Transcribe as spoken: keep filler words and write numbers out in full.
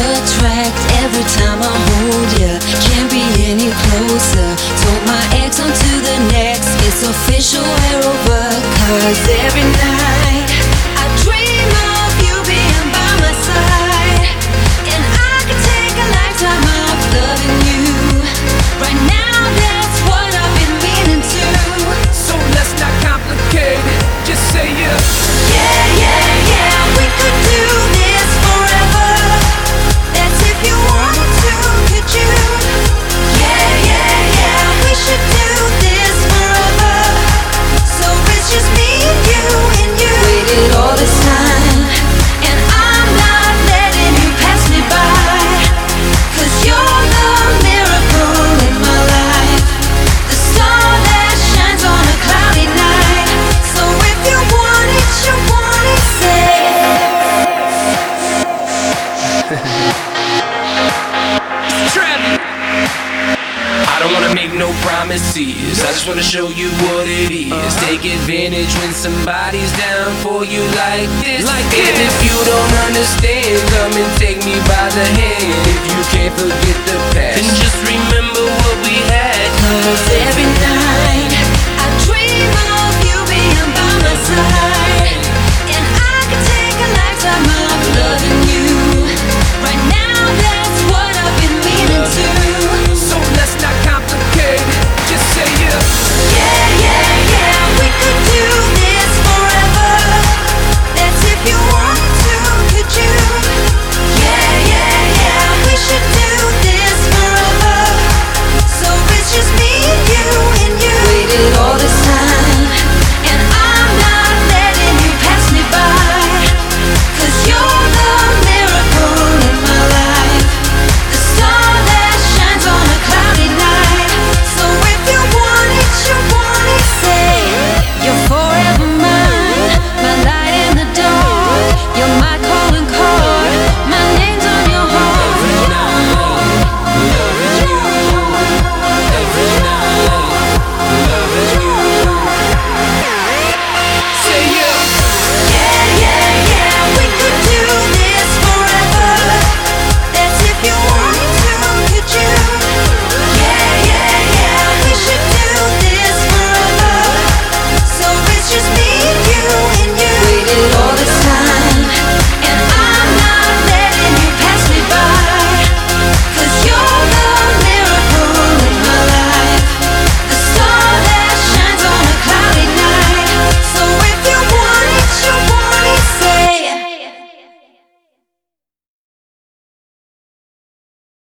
attract every time I hold ya. Can't be any closer. Told my ex on to the next. It's official, we're over. Cause every night I dream of you being by my side, and I could take a lifetime of loving you. Right now that's what I've been meaning to. So let's not complicate it, just say yeah. Yeah, yeah, yeah, we could do this forever. That's if you wanted to, could you? Yeah, yeah, yeah, we should do this forever. So it's just me and you and you. Waited all this time, and I'm not letting you pass me by. Cause you're the miracle in my life, the star that shines on a cloudy night. So if you want it, you want it, say. Travis. I don't wanna make no promises, I just wanna show you what it is. Take advantage when somebody's down for you like this. Like and if you don't understand, come and take me by the hand. If you can't forget